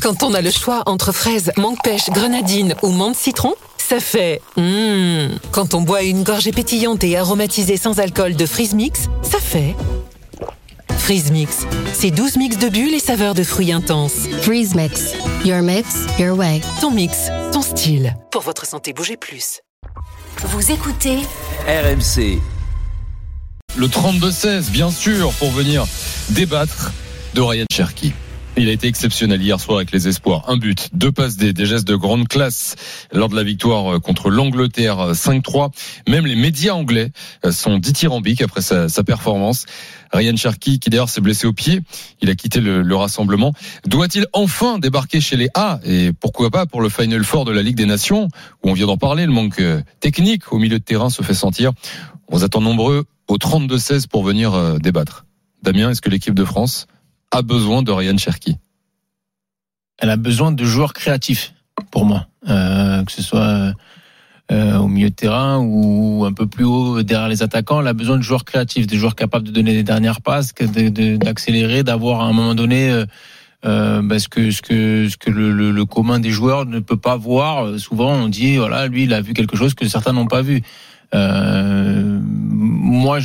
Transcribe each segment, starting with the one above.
Quand on a le choix entre fraises, mangue pêche, grenadine ou menthe citron, ça fait Quand on boit une gorgée pétillante et aromatisée sans alcool de Freeze Mix, ça fait Freeze Mix. C'est 12 mix de bulles et saveurs de fruits intenses. Freeze Mix. Your mix, your way. Ton mix, ton style. Pour votre santé, bougez plus. Vous écoutez RMC. Le 32-16, bien sûr, pour venir débattre de Ryan Cherki. Il a été exceptionnel hier soir avec les espoirs. Un but, 2 passes D, des gestes de grande classe lors de la victoire contre l'Angleterre 5-3. Même les médias anglais sont dithyrambiques après sa performance. Ryan Cherki, qui d'ailleurs s'est blessé au pied, il a quitté le rassemblement. Doit-il enfin débarquer chez les A? Et pourquoi pas pour le Final Four de la Ligue des Nations, où on vient d'en parler, le manque technique au milieu de terrain se fait sentir. On vous attend nombreux au 32-16 pour venir débattre. Damien, est-ce que l'équipe de France a besoin de Ryan Cherki? Elle a besoin de joueurs créatifs, pour moi. Que ce soit au milieu de terrain ou un peu plus haut derrière les attaquants, elle a besoin de joueurs créatifs, des joueurs capables de donner les dernières passes, d'accélérer, d'avoir à un moment donné ce que le commun des joueurs ne peut pas voir. Souvent, on dit, voilà, lui, il a vu quelque chose que certains n'ont pas vu. Moi,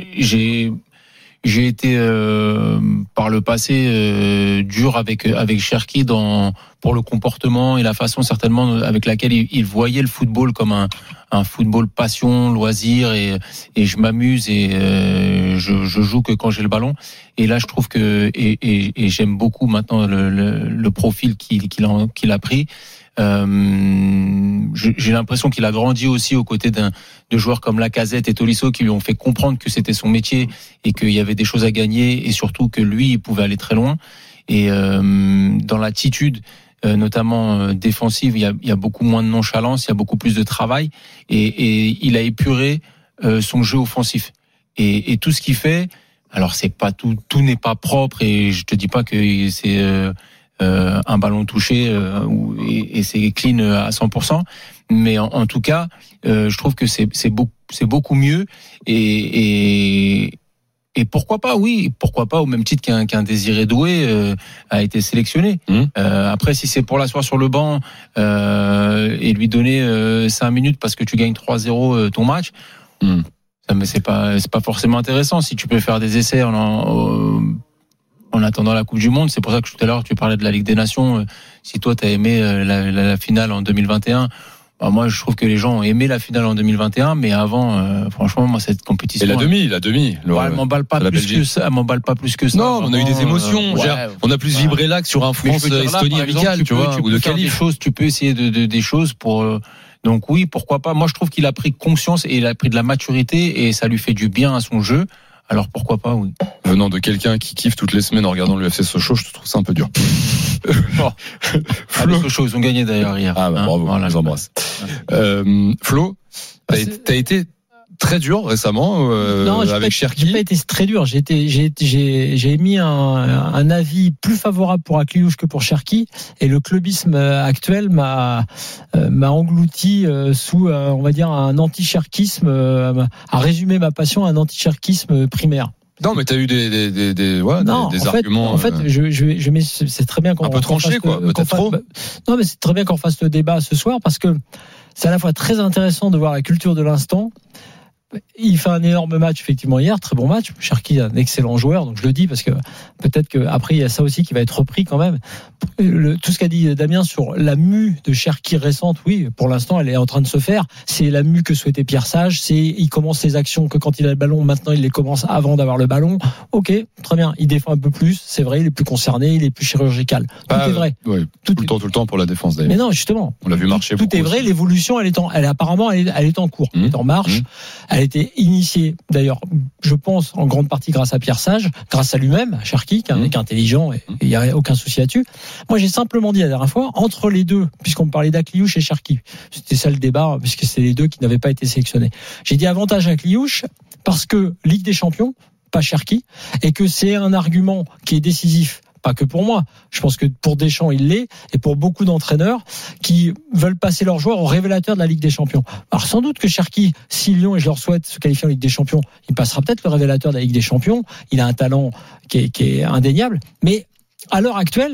j'ai été par le passé dur avec Cherki pour le comportement et la façon certainement avec laquelle il voyait le football comme un football passion, loisir et je m'amuse et je joue que quand j'ai le ballon. Et là je trouve que et j'aime beaucoup maintenant le profil qu'il a pris. J'ai l'impression qu'il a grandi aussi aux côtés de joueurs comme Lacazette et Tolisso qui lui ont fait comprendre que c'était son métier et qu'il y avait des choses à gagner et surtout que lui il pouvait aller très loin. Et dans l'attitude notamment défensive, il y a beaucoup moins de nonchalance, il y a beaucoup plus de travail et il a épuré son jeu offensif et tout ce qu'il fait. Alors c'est pas tout n'est pas propre et je te dis pas que c'est un ballon touché et c'est clean à 100%, mais en tout cas je trouve que c'est beaucoup mieux et pourquoi pas au même titre qu'un Désiré Doué a été sélectionné. Après si c'est pour l'asseoir sur le banc et lui donner 5 minutes parce que tu gagnes 3-0 ton match, mais c'est pas forcément intéressant. Si tu peux faire des essais en attendant la Coupe du Monde, c'est pour ça que tout à l'heure tu parlais de la Ligue des Nations. Si toi t'as aimé la finale en 2021, moi je trouve que les gens ont aimé la finale en 2021, mais avant, franchement, moi cette compétition. Et la demi. Elle m'emballe pas plus que ça. Non, on a eu des émotions. On a plus vibré là que sur un France-Estonie amical, tu vois, ou de qualif. Tu peux essayer des choses pour. Donc oui, pourquoi pas. Moi je trouve qu'il a pris conscience et il a pris de la maturité et ça lui fait du bien à son jeu. Alors pourquoi pas, oui. Venant de quelqu'un qui kiffe toutes les semaines en regardant le FC Sochaux, je trouve ça un peu dur. Les Sochaux, ils ont gagné d'ailleurs hier. Bravo, voilà, je vous embrasse. Flo, t'as été très dur récemment avec Cherki. J'ai pas été très dur. J'ai émis un avis plus favorable pour Akliouche que pour Cherki, et le clubisme actuel m'a englouti sous on va dire un anti-cherkisme, à résumer ma passion à un anti-cherkisme primaire. Non, mais t'as eu des arguments. En fait, c'est très bien qu'on un peu tranché, quoi. Peut-être trop. Non, mais c'est très bien qu'on fasse le débat ce soir parce que c'est à la fois très intéressant de voir la culture de l'instant. Il fait un énorme match effectivement hier, très bon match. Cherki est un excellent joueur, donc je le dis parce que peut-être qu'après il y a ça aussi qui va être repris quand même. Tout ce qu'a dit Damien sur la mue de Cherki récente, oui, pour l'instant elle est en train de se faire. C'est la mue que souhaitait Pierre Sage. Il commence ses actions que quand il a le ballon. Maintenant il les commence avant d'avoir le ballon. Ok, très bien. Il défend un peu plus, c'est vrai. Il est plus concerné, il est plus chirurgical. Tout est vrai. Oui, tout le temps pour la défense d'ailleurs. Mais non, justement. On l'a vu marcher. Tout est vrai. Aussi. L'évolution, elle est en cours. Elle est en marche. Elle a été initiée, d'ailleurs, je pense, en grande partie grâce à Pierre Sage, grâce à lui-même, Cherki, qui est un mec intelligent, et il n'y a aucun souci là-dessus. Moi, j'ai simplement dit la dernière fois, entre les deux, puisqu'on me parlait d'Akliouche et Cherki, c'était ça le débat, puisque c'est les deux qui n'avaient pas été sélectionnés. J'ai dit avantage à Akliouche, parce que Ligue des Champions, pas Cherki, et que c'est un argument qui est décisif. Pas que pour moi. Je pense que pour Deschamps, il l'est, et pour beaucoup d'entraîneurs qui veulent passer leurs joueurs au révélateur de la Ligue des Champions. Alors sans doute que Cherki, si Lyon, et je leur souhaite, se qualifier en Ligue des Champions, il passera peut-être le révélateur de la Ligue des Champions. Il a un talent qui est indéniable. Mais à l'heure actuelle,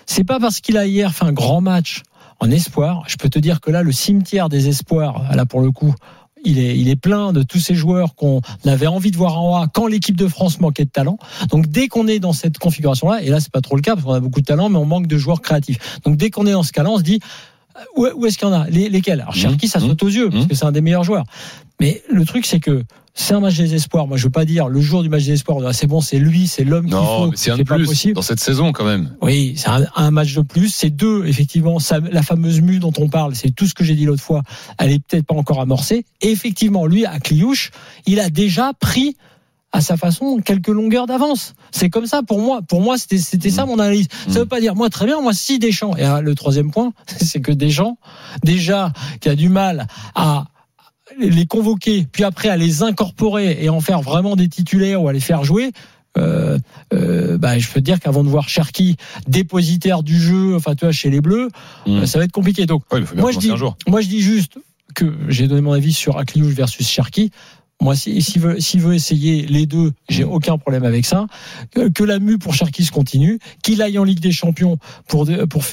c'est pas parce qu'il a hier fait un grand match en espoir. Je peux te dire que là, le cimetière des espoirs, là pour le coup, il est plein de tous ces joueurs qu'on avait envie de voir en A quand l'équipe de France manquait de talent. Donc dès qu'on est dans cette configuration-là, et là c'est pas trop le cas parce qu'on a beaucoup de talent, mais on manque de joueurs créatifs. Donc dès qu'on est dans ce cas-là, on se dit où est-ce qu'il y en a, lesquels. Alors Cherki, ça saute aux yeux parce que c'est un des meilleurs joueurs. Mais le truc, c'est que c'est un match des espoirs. Moi, je veux pas dire le jour du match des espoirs, c'est bon, c'est lui, c'est l'homme qu'il faut. Non, mais c'est un de plus possible dans cette saison quand même. Oui, c'est un match de plus. C'est deux, effectivement. La fameuse mue dont on parle, c'est tout ce que j'ai dit l'autre fois. Elle est peut-être pas encore amorcée. Et effectivement, lui, à Cliouche, il a déjà pris à sa façon quelques longueurs d'avance. C'est comme ça pour moi. Pour moi, c'était ça mon analyse. Ça veut pas dire moi très bien, moi si Deschamps. Et le troisième point, c'est que Deschamps, déjà, qui a du mal à les convoquer, puis après à les incorporer et en faire vraiment des titulaires ou à les faire jouer. Je peux te dire qu'avant de voir Cherki dépositaire du jeu, enfin tu vois, chez les Bleus, ça va être compliqué. Donc moi je dis juste que j'ai donné mon avis sur Akliouche versus Cherki. Moi, s'il veut essayer les deux, j'ai aucun problème avec ça. Que la mue pour Cherki se continue, qu'il aille en Ligue des Champions pour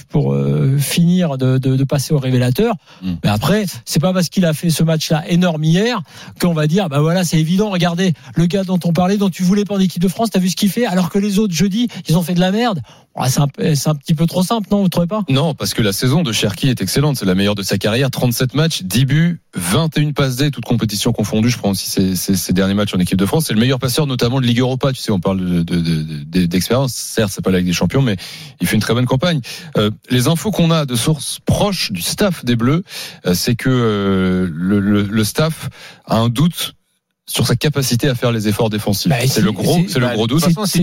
finir de passer au révélateur. Mais après, c'est pas parce qu'il a fait ce match-là énorme hier qu'on va dire, bah voilà, c'est évident. Regardez, le gars dont on parlait, dont tu voulais pas en équipe de France, t'as vu ce qu'il fait, alors que les autres jeudi, ils ont fait de la merde. C'est un petit peu trop simple, non, vous trouvez pas? Non, parce que la saison de Cherki est excellente. C'est la meilleure de sa carrière. 37 matchs, 10 buts, 21 passes D, toutes compétitions confondues. Je prends aussi ses derniers matchs en équipe de France. C'est le meilleur passeur, notamment de Ligue Europa. Tu sais, on parle d'expérience. Certes, c'est pas la Ligue des Champions, mais il fait une très bonne campagne. Les infos qu'on a de sources proches du staff des Bleus, c'est que le staff a un doute sur sa capacité à faire les efforts défensifs. C'est le gros doute.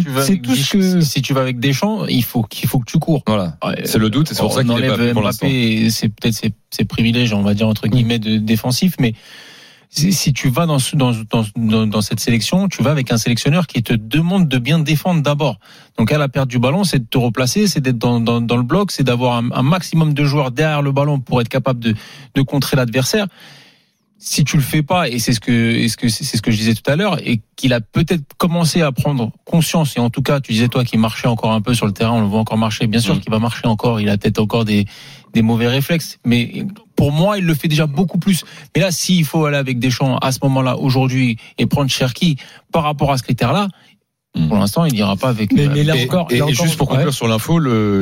Si tu vas avec Deschamps, il faut que tu cours. Voilà. C'est le doute, et c'est pour ça qu'il est pas pour l'instant. C'est peut-être ses privilèges, on va dire entre guillemets de défensif, mais si tu vas dans cette sélection, tu vas avec un sélectionneur qui te demande de bien défendre d'abord. Donc à la perte du ballon, c'est de te replacer, c'est d'être dans le bloc, c'est d'avoir un maximum de joueurs derrière le ballon pour être capable de contrer l'adversaire. Si tu le fais pas, et c'est ce que je disais tout à l'heure, et qu'il a peut-être commencé à prendre conscience, et en tout cas, tu disais toi qu'il marchait encore un peu sur le terrain, on le voit encore marcher, bien sûr qu'il va marcher encore, il a peut-être encore des mauvais réflexes, mais pour moi, il le fait déjà beaucoup plus. Mais là, s'il faut aller avec Deschamps à ce moment-là, aujourd'hui, et prendre Cherki par rapport à ce critère-là, pour l'instant, il n'ira pas avec. Mais là encore, juste pour conclure sur l'info,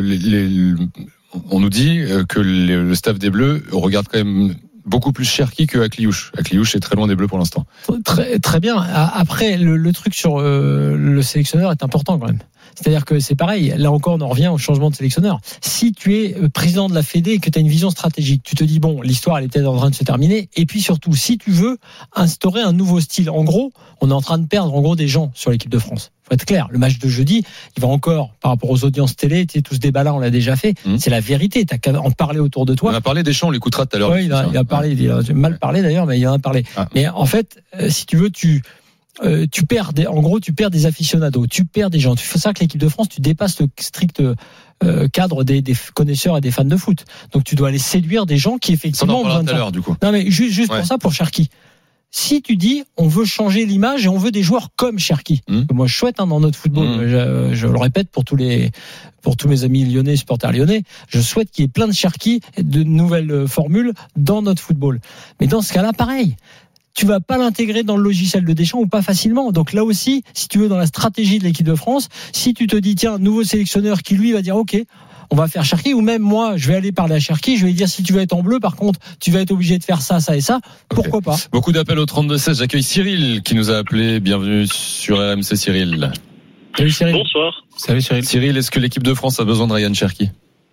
on nous dit que le staff des Bleus regarde quand même beaucoup plus Cherki que Akliouche. Akliouche est très loin des Bleus pour l'instant. Très, très bien. Après, le truc sur le sélectionneur est important quand même. C'est-à-dire que c'est pareil, là encore on en revient au changement de sélectionneur. Si tu es président de la Fédé et que tu as une vision stratégique, tu te dis bon, l'histoire elle est peut-être en train de se terminer, et puis surtout, si tu veux instaurer un nouveau style, en gros, on est en train de perdre en gros des gens sur l'équipe de France. Faut être clair, le match de jeudi, il va encore, par rapport aux audiences télé, tu sais, tout ce débat-là, on l'a déjà fait, c'est la vérité, t'as qu'à en parler autour de toi. On a parlé des champs, on l'écoutera tout à l'heure. Oui, il a parlé, il a mal parlé d'ailleurs, mais il en a parlé. Mais en fait, si tu veux, tu perds des aficionados, tu perds des gens. Tu fais ça que l'équipe de France, tu dépasses le strict cadre des connaisseurs et des fans de foot. Donc tu dois aller séduire des gens qui effectivement ont besoin de ça. Du coup. Non mais juste pour ça, pour Cherki. Si tu dis on veut changer l'image et on veut des joueurs comme Cherki, moi je souhaite dans notre football, je le répète pour tous mes amis lyonnais, supporters lyonnais, je souhaite qu'il y ait plein de Cherki, de nouvelles formules dans notre football. Mais dans ce cas-là, pareil. Tu vas pas l'intégrer dans le logiciel de Deschamps ou pas facilement. Donc là aussi, si tu veux, dans la stratégie de l'équipe de France, si tu te dis, tiens, nouveau sélectionneur qui lui va dire, ok, on va faire Cherki, ou même moi, je vais aller parler à Cherki, je vais lui dire, si tu veux être en bleu, par contre, tu vas être obligé de faire ça, ça et ça. Pourquoi pas? Beaucoup d'appels au 32-16. J'accueille Cyril qui nous a appelé. Bienvenue sur RMC, Cyril. Salut Cyril. Bonsoir. Salut Cyril. Cyril, est-ce que l'équipe de France a besoin de Ryan Cherki?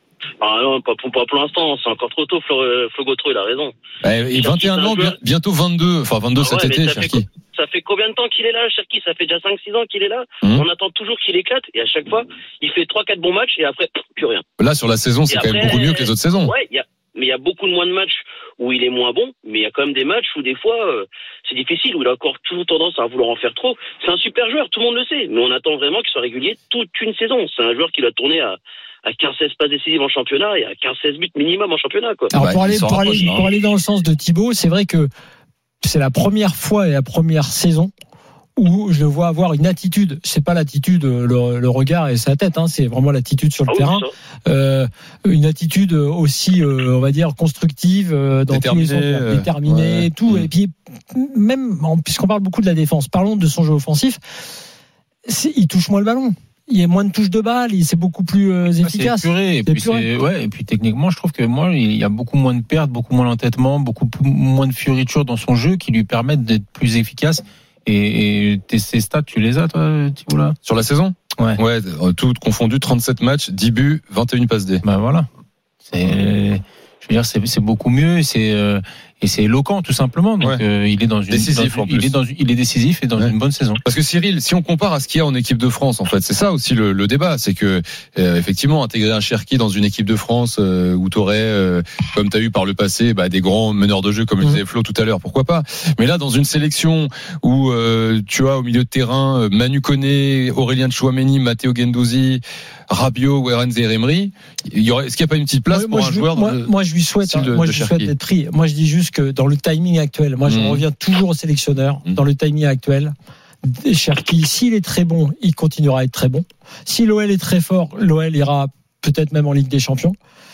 Ah non, pas pour l'instant, c'est encore trop tôt. Flo Gautreau, il a raison. Et 21 ans, bientôt 22, enfin 22 cet été, Cherki. Ça fait combien de temps qu'il est là, Cherki? Ça fait déjà 5-6 ans qu'il est là. On attend toujours qu'il éclate, et à chaque fois, il fait 3-4 bons matchs, et après, plus rien. Là, sur la saison, c'est quand même beaucoup mieux que les autres saisons. Ouais, mais il y a beaucoup de moins de matchs où il est moins bon, mais il y a quand même des matchs où des fois, c'est difficile, où il a encore toujours tendance à vouloir en faire trop. C'est un super joueur, tout le monde le sait, mais on attend vraiment qu'il soit régulier toute une saison. C'est un joueur qui doit tourner à 15-16 passes décisives en championnat et à 15-16 buts minimum en championnat, quoi. Alors pour aller dans le sens de Thibaut, c'est vrai que c'est la première fois et la première saison où je le vois avoir une attitude. C'est pas l'attitude, le regard et sa tête, hein, c'est vraiment l'attitude sur le terrain. Une attitude aussi, on va dire, constructive dans tous les sens, déterminée, tout. Et puis même, puisqu'on parle beaucoup de la défense, parlons de son jeu offensif. Il touche moins le ballon. Il y a moins de touches de balle, c'est beaucoup plus efficace. C'est épuré, et puis techniquement, je trouve que il y a beaucoup moins de pertes, beaucoup moins d'entêtement, beaucoup moins de fioritures dans son jeu qui lui permettent d'être plus efficace. Et ces stats, tu les as, toi, Thibault, là ? Sur la saison ? Ouais, tout confondu, 37 matchs, 10 buts, 21 passes D. Voilà. Je veux dire, c'est beaucoup mieux, et c'est éloquent, tout simplement. Donc, il est dans une décisif en plus. Il est décisif et dans une bonne saison. Parce que Cyril, si on compare à ce qu'il y a en équipe de France, en fait, c'est ça aussi le débat, c'est que effectivement intégrer un Cherki dans une équipe de France où t'aurais, comme t'as eu par le passé, des grands meneurs de jeu comme le disait Flo tout à l'heure, pourquoi pas. Mais là, dans une sélection où tu as au milieu de terrain Manu Koné, Aurélien Tchouaméni, Matteo Guendouzi, Rabiot, Werens et Emery, est-ce qu'il n'y a pas une petite place pour un joueur moi je lui souhaite d'être pris. Moi je dis juste que dans le timing actuel, moi je reviens toujours au sélectionneur, dans le timing actuel, Cherki, s'il est très bon, il continuera à être très bon. Si l'OL est très fort, l'OL ira peut-être même en Ligue des Champions.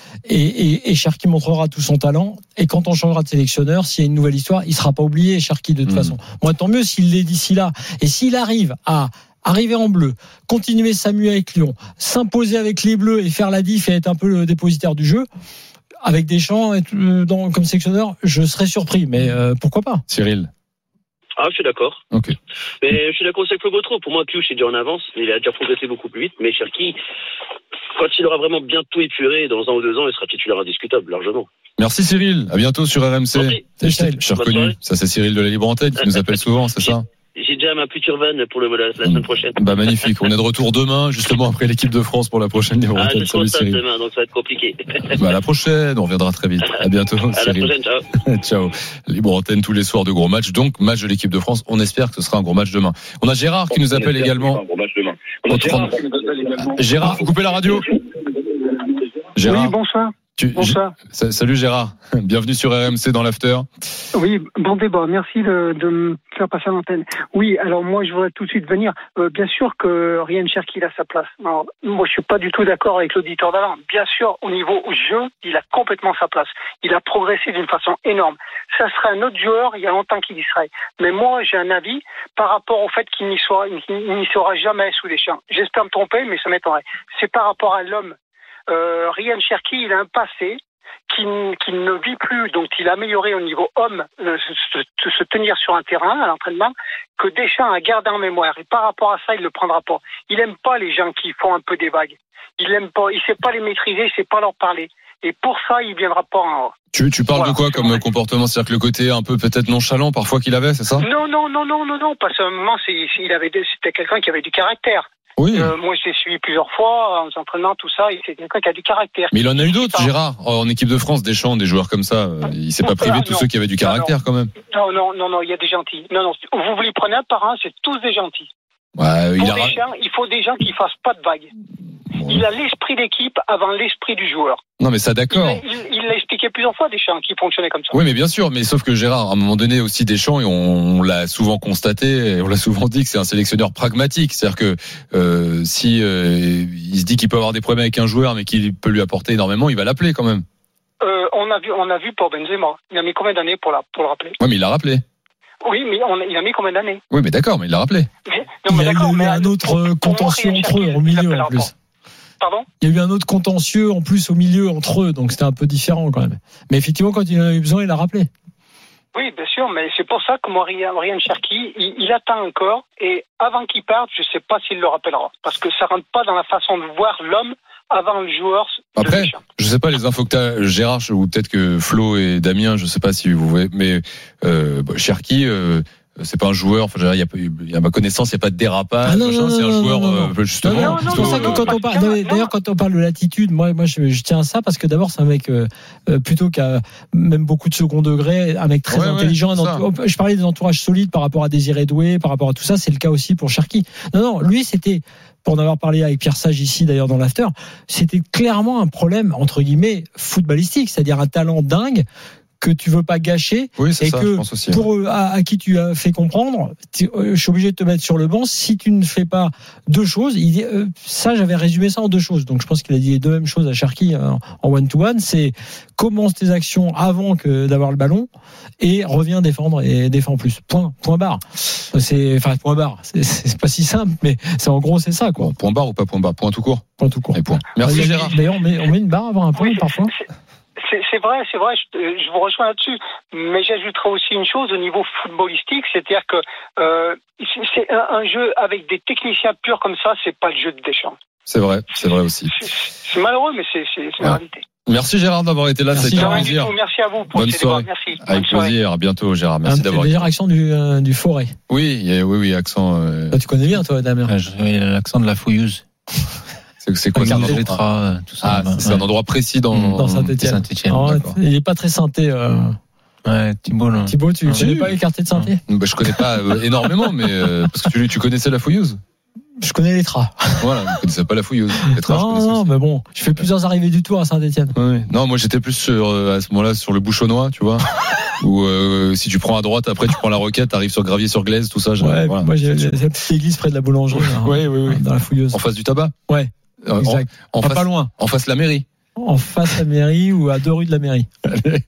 Et Cherki montrera tout son talent. Et quand on changera de sélectionneur, s'il y a une nouvelle histoire, il sera pas oublié, Cherki, de toute façon. Moi, tant mieux s'il l'est d'ici là. Et s'il arrive à arriver en bleu, continuer sa mue avec Lyon, s'imposer avec les Bleus et faire la diff et être un peu le dépositaire du jeu, avec Deschamps comme sélectionneur, je serais surpris, mais pourquoi pas. Cyril. Je suis d'accord. Ok. Mais je suis d'accord avec Flo Gautreau. Pour moi, Pioche est déjà en avance. Il a déjà progressé beaucoup plus vite. Mais Cherki, quand il aura vraiment bien tout épuré, dans 1 ou 2 ans, il sera titulaire indiscutable, largement. Merci Cyril. À bientôt sur RMC. Okay. J'ai reconnu. Ça, c'est Cyril de la Libre Antenne qui nous appelle souvent, c'est ça? J'ai déjà ma future vanne pour la semaine prochaine. Magnifique. On est de retour demain, justement après l'équipe de France pour la prochaine Libre Antenne. Salut Cyril. Demain, donc ça va être compliqué. À la prochaine. On reviendra très vite. À bientôt. À Cyril. la prochaine. Ciao. Ciao. Libre Antenne tous les soirs de gros matchs. Donc match de l'équipe de France. On espère que ce sera un gros match demain. On a Gérard qui nous appelle également. Gérard, vous coupez la radio. Gérard. Oui, bonsoir. Bonsoir. Salut Gérard, bienvenue sur RMC dans l'after. Oui, bon débat, merci de me faire passer à l'antenne. Oui, alors moi je voudrais tout de suite venir. Bien sûr que Ryan Cherki a sa place. Alors, moi je suis pas du tout d'accord avec l'auditeur d'avant. Bien sûr, au niveau jeu, il a complètement sa place. Il a progressé d'une façon énorme. Ça serait un autre joueur, il y a longtemps qu'il y serait. Mais moi j'ai un avis par rapport au fait qu'il n'y sera jamais sous Deschamps. J'espère me tromper, mais ça m'étonnerait. C'est par rapport à l'homme. Ryan Cherki, il a un passé qui ne vit plus, donc il a amélioré au niveau homme se tenir sur un terrain à l'entraînement, que Deschamps a gardé en mémoire. Et par rapport à ça, il le prendra pas. Il aime pas les gens qui font un peu des vagues. Il aime pas, il sait pas les maîtriser, il sait pas leur parler. Et pour ça, il viendra pas en haut. Tu parles de quoi comme comportement? C'est-à-dire que le côté un peu peut-être nonchalant parfois qu'il avait, c'est ça? Non, parce qu'à un moment, c'était quelqu'un qui avait du caractère. Oui. Moi, je l'ai suivi plusieurs fois en entraînement, tout ça. C'est quelqu'un qui a du caractère. Mais il en a eu d'autres, Gérard. En équipe de France, Deschamps, des joueurs comme ça. Il s'est pas privé de tous ceux qui avaient du caractère, quand même. Non, il y a des gentils. Non, vous les prenez un par un, c'est tous des gentils. Ouais, il faut des gens qui fassent pas de vagues. Il a l'esprit d'équipe avant l'esprit du joueur. Non, mais ça, d'accord. Il l'a expliqué plusieurs fois, Deschamps, qui fonctionnait comme ça. Oui, mais bien sûr. Mais sauf que Gérard, à un moment donné aussi, Deschamps, et on l'a souvent constaté, et on l'a souvent dit que c'est un sélectionneur pragmatique. C'est-à-dire que il se dit qu'il peut avoir des problèmes avec un joueur, mais qu'il peut lui apporter énormément, il va l'appeler quand même. On a vu pour Benzema. Il a mis combien d'années pour le rappeler? Oui, mais il l'a rappelé. Oui, mais il a mis combien d'années? Oui, mais d'accord, mais il l'a rappelé. Il y a eu un autre contentieux entre eux, au milieu, en plus. Pardon? Il y a eu un autre contentieux en plus au milieu entre eux, donc c'était un peu différent quand même. Mais effectivement, quand il en a eu besoin, il l'a rappelé. Oui, bien sûr, mais c'est pour ça que moi, Ryan Cherki, il attend encore, et avant qu'il parte, je ne sais pas s'il le rappellera, parce que ça rentre pas dans la façon de voir l'homme avant le joueur. Après, je sais pas les infos que t'as, Gérard, ou peut-être que Flo et Damien, je sais pas si vous voyez, mais Cherki, c'est pas un joueur. Enfin, il y a ma connaissance, il y a pas de dérapage. C'est un joueur justement. C'est pour ça que quand on parle, d'ailleurs, quand on parle de l'attitude, moi, je tiens à ça parce que d'abord, c'est un mec plutôt qu'à même beaucoup de second degré, un mec très intelligent. Je parlais des entourages solides par rapport à Désiré Doué, par rapport à tout ça. C'est le cas aussi pour Cherki. Non, lui, c'était. Pour en avoir parlé avec Pierre Sage ici, d'ailleurs, dans l'after, c'était clairement un problème, entre guillemets, footballistique, c'est-à-dire un talent dingue que tu veux pas gâcher, Oui, c'est et ça, que je pense aussi. pour à qui tu as fait comprendre, je suis obligé de te mettre sur le banc si tu ne fais pas deux choses. Ça, j'avais résumé ça en deux choses. Donc je pense qu'il a dit les deux mêmes choses à Cherki en one-to-one. C'est commence tes actions avant que d'avoir le ballon et reviens défendre et défends plus. Point barre. Point barre. C'est pas si simple, mais en gros c'est ça quoi. Bon, point barre ou pas point barre? Point tout court. Point tout court. Et point. Merci Gérard. D'ailleurs, on met une barre avant un point parfois. C'est vrai, je vous rejoins là-dessus. Mais j'ajouterai aussi une chose au niveau footballistique, c'est-à-dire que c'est un jeu avec des techniciens purs comme ça, c'est pas le jeu de Deschamps. C'est vrai aussi. C'est malheureux, mais c'est la réalité. Merci Gérard d'avoir été là, c'était un plaisir. Merci à vous pour Bonne ces soirée. débats. Merci. Avec plaisir, à bientôt Gérard. Merci d'avoir été là. Accent du Forêt. Oui, accent. Tu connais bien toi, Damien. L'accent de la fouilleuse. C'est quoi ça? Tout ça. C'est un endroit précis dans Saint-Étienne. Il est pas très synthé. Ouais, Thibaut, tu connais pas les quartiers de Saint-Étienne? Je connais pas énormément, mais parce que tu connaissais la fouilleuse. Je connais les Tras. Voilà, je ne connaissais pas la fouilleuse. Non, mais bon, je fais plusieurs arrivées du tour à Saint-Étienne. Ouais. Non, moi j'étais plus à ce moment-là sur le Bouchonnois, tu vois. Où si tu prends à droite, après tu prends la Roquette, t'arrives sur Gravier-sur-Glaise, tout ça. Ouais, voilà. Moi j'ai cette petite église près de la boulangerie. Oui. Dans la fouilleuse. En face du tabac. Ouais. Exact. Pas loin. En face de la mairie. En face de la mairie ou à 2 rues de la mairie.